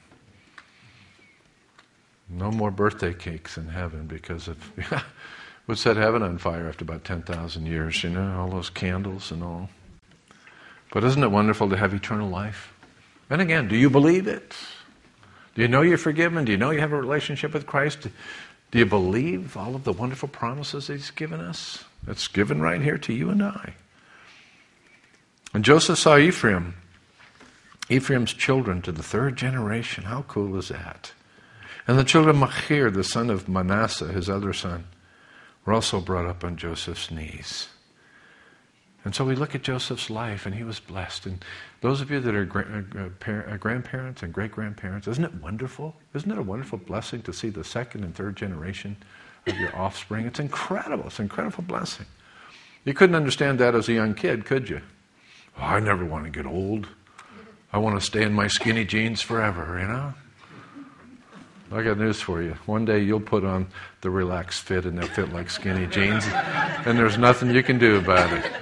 No more birthday cakes in heaven, because it would set heaven on fire after about ten thousand years, you know, all those candles and all. But isn't it wonderful to have eternal life? And again, do you believe it? Do you know you're forgiven? Do you know you have a relationship with Christ? Do you believe all of the wonderful promises that He's given us? It's given right here to you and I. And Joseph saw Ephraim, Ephraim's children to the third generation. How cool is that? And the children of Machir, the son of Manasseh, his other son, were also brought up on Joseph's knees. And so we look at Joseph's life, and he was blessed. And those of you that are gra- uh, par- uh, grandparents and great-grandparents, isn't it wonderful? Isn't it a wonderful blessing to see the second and third generation of your offspring? It's incredible. It's an incredible blessing. You couldn't understand that as a young kid, could you? Oh, I never want to get old. I want to stay in my skinny jeans forever, you know? I got news for you. One day you'll put on the relaxed fit, and they'll fit like skinny jeans, and there's nothing you can do about it.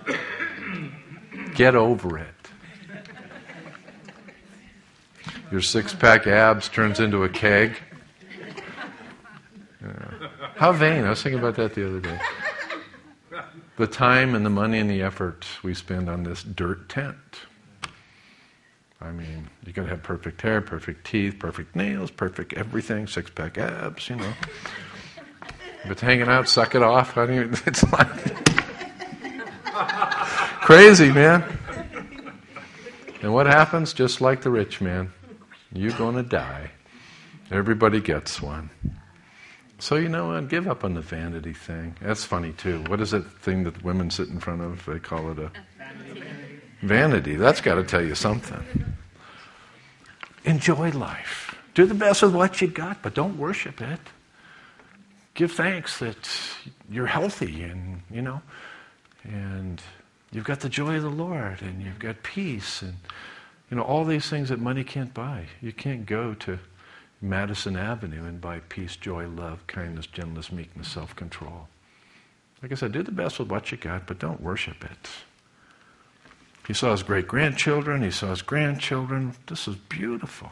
Get over it. Your six-pack abs turns into a keg. Yeah. How vain. I was thinking about that the other day. The time and the money and the effort we spend on this dirt tent. I mean, you got to have perfect hair, perfect teeth, perfect nails, perfect everything, six-pack abs, you know. If it's hanging out, suck it off. I mean, it's like crazy, man. And what happens? Just like the rich man, you're going to die. Everybody gets one. So, you know what? Give up on the vanity thing. That's funny, too. What is that thing that women sit in front of? They call it a vanity. Vanity. That's got to tell you something. Enjoy life. Do the best with what you got, but don't worship it. Give thanks that you're healthy and, you know, and you've got the joy of the Lord, and you've got peace, and, you know, all these things that money can't buy. You can't go to Madison Avenue and buy peace, joy, love, kindness, gentleness, meekness, self-control. Like I said, do the best with what you got, but don't worship it. He saw his great-grandchildren. He saw his grandchildren. This is beautiful.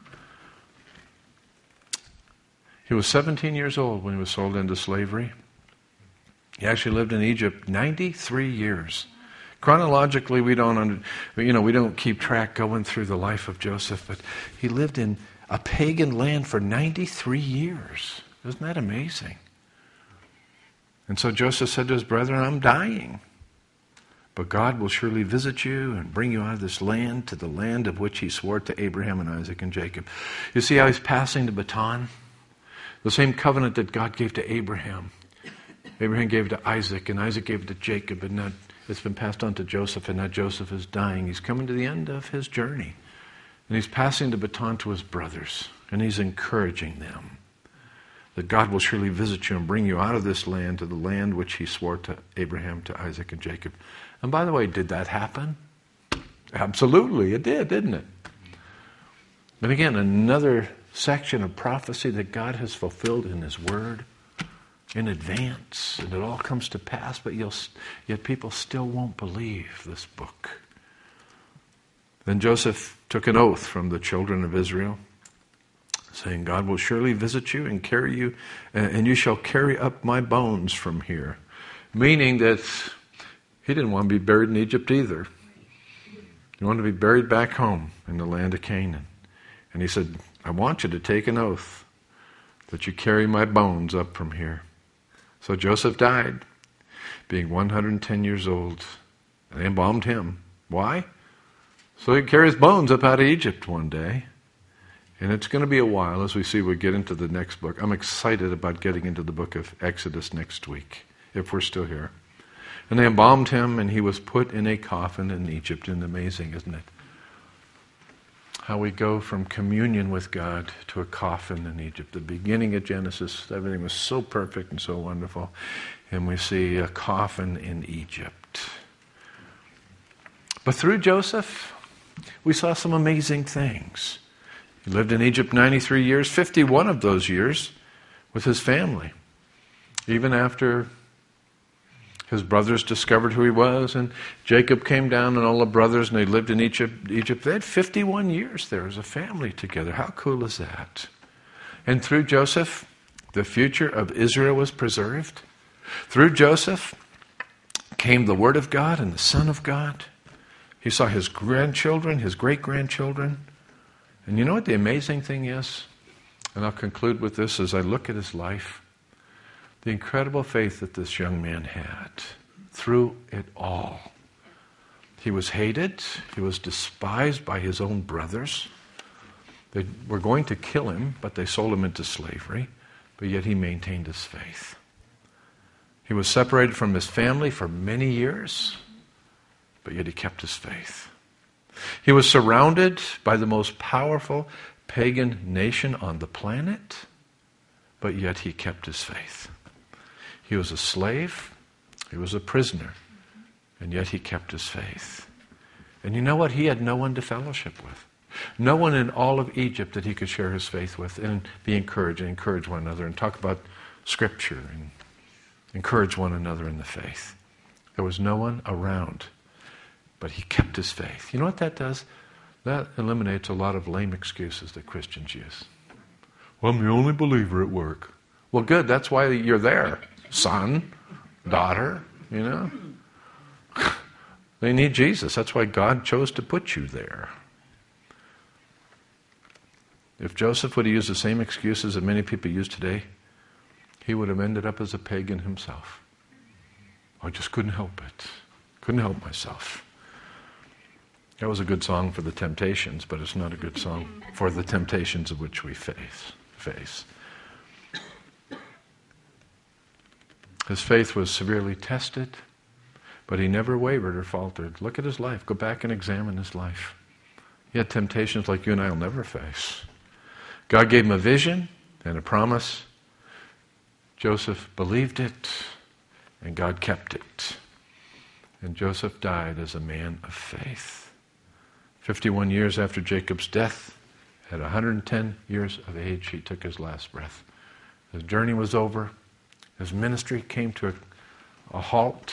He was seventeen years old when he was sold into slavery. He actually lived in Egypt ninety-three years. Chronologically, we don't, under, you know, we don't keep track going through the life of Joseph, but he lived in a pagan land for ninety-three years. Isn't that amazing? And so Joseph said to his brethren, I'm dying. But God will surely visit you and bring you out of this land to the land of which He swore to Abraham and Isaac and Jacob. You see how He's passing the baton? The same covenant that God gave to Abraham. Abraham gave it to Isaac, and Isaac gave it to Jacob, and now it's been passed on to Joseph, and now Joseph is dying. He's coming to the end of his journey. And he's passing the baton to his brothers, and he's encouraging them that God will surely visit you and bring you out of this land to the land which He swore to Abraham, to Isaac, and Jacob. And by the way, did that happen? Absolutely, it did, didn't it? And again, another section of prophecy that God has fulfilled in His Word in advance, and it all comes to pass, but you'll, yet people still won't believe this book. Then Joseph took an oath from the children of Israel, saying, God will surely visit you and carry you, and you shall carry up my bones from here. Meaning that he didn't want to be buried in Egypt either. He wanted to be buried back home in the land of Canaan. And he said, I want you to take an oath that you carry my bones up from here. So Joseph died, being one hundred ten years old. And they embalmed him. Why? So he could carry his bones up out of Egypt one day. And it's going to be a while as we see we get into the next book. I'm excited about getting into the book of Exodus next week, if we're still here. And they embalmed him, and he was put in a coffin in Egypt. And amazing, isn't it? How we go from communion with God to a coffin in Egypt. The beginning of Genesis, everything was so perfect and so wonderful. And we see a coffin in Egypt. But through Joseph, we saw some amazing things. He lived in Egypt ninety-three years, fifty-one of those years with his family. Even after his brothers discovered who he was, and Jacob came down and all the brothers, and they lived in Egypt. Egypt. They had fifty-one years there as a family together. How cool is that? And through Joseph, the future of Israel was preserved. Through Joseph came the Word of God and the Son of God. He saw his grandchildren, his great-grandchildren. And you know what the amazing thing is? And I'll conclude with this as I look at his life. The incredible faith that this young man had through it all. He was hated. He was despised by his own brothers. They were going to kill him, but they sold him into slavery. But yet he maintained his faith. He was separated from his family for many years, but yet he kept his faith. He was surrounded by the most powerful pagan nation on the planet, but yet he kept his faith. He was a slave, he was a prisoner, and yet he kept his faith. And you know what? He had no one to fellowship with. No one in all of Egypt that he could share his faith with and be encouraged and encourage one another and talk about Scripture and encourage one another in the faith. There was no one around, but he kept his faith. You know what that does? That eliminates a lot of lame excuses that Christians use. Well, I'm the only believer at work. Well, good. That's why you're there. Son, daughter, you know. They need Jesus. That's why God chose to put you there. If Joseph would have used the same excuses that many people use today, he would have ended up as a pagan himself. I just couldn't help it. Couldn't help myself. That was a good song for the Temptations, but it's not a good song for the temptations of which we face. face. His faith was severely tested, but he never wavered or faltered. Look at his life. Go back and examine his life. He had temptations like you and I will never face. God gave him a vision and a promise. Joseph believed it, and God kept it. And Joseph died as a man of faith. fifty-one years after Jacob's death, at one hundred ten years of age, he took his last breath. His journey was over. His ministry came to a, a halt.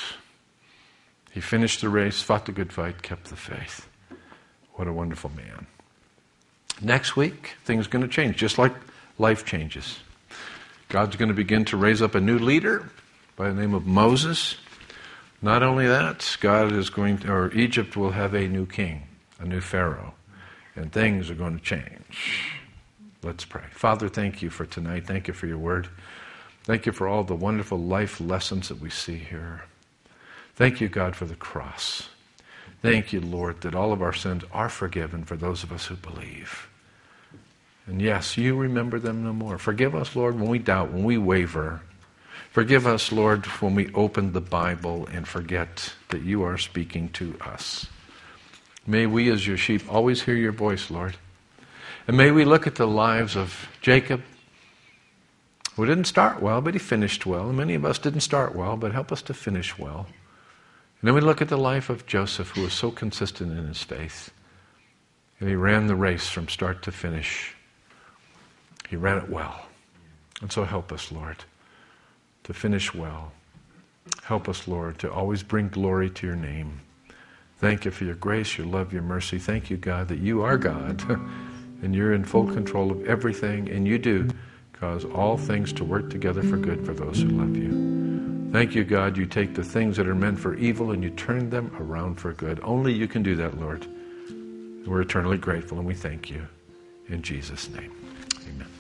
He finished the race, fought the good fight, kept the faith. What a wonderful man. Next week, things are going to change, just like life changes. God's going to begin to raise up a new leader by the name of Moses. Not only that, God is going to, or Egypt will have a new king, a new Pharaoh, and things are going to change. Let's pray. Father, thank you for tonight. Thank you for your word. Thank you for all the wonderful life lessons that we see here. Thank you, God, for the cross. Thank you, Lord, that all of our sins are forgiven for those of us who believe. And yes, you remember them no more. Forgive us, Lord, when we doubt, when we waver. Forgive us, Lord, when we open the Bible and forget that you are speaking to us. May we as your sheep always hear your voice, Lord. And may we look at the lives of Jacob, who didn't start well, but he finished well. And many of us didn't start well, but help us to finish well. And then we look at the life of Joseph, who was so consistent in his faith. And he ran the race from start to finish. He ran it well. And so help us, Lord, to finish well. Help us, Lord, to always bring glory to your name. Thank you for your grace, your love, your mercy. Thank you, God, that you are God, and you're in full control of everything, and you do cause all things to work together for good for those who love you. Thank you, God, you take the things that are meant for evil and you turn them around for good. Only you can do that, Lord. We're eternally grateful, and we thank you. In Jesus' name, amen.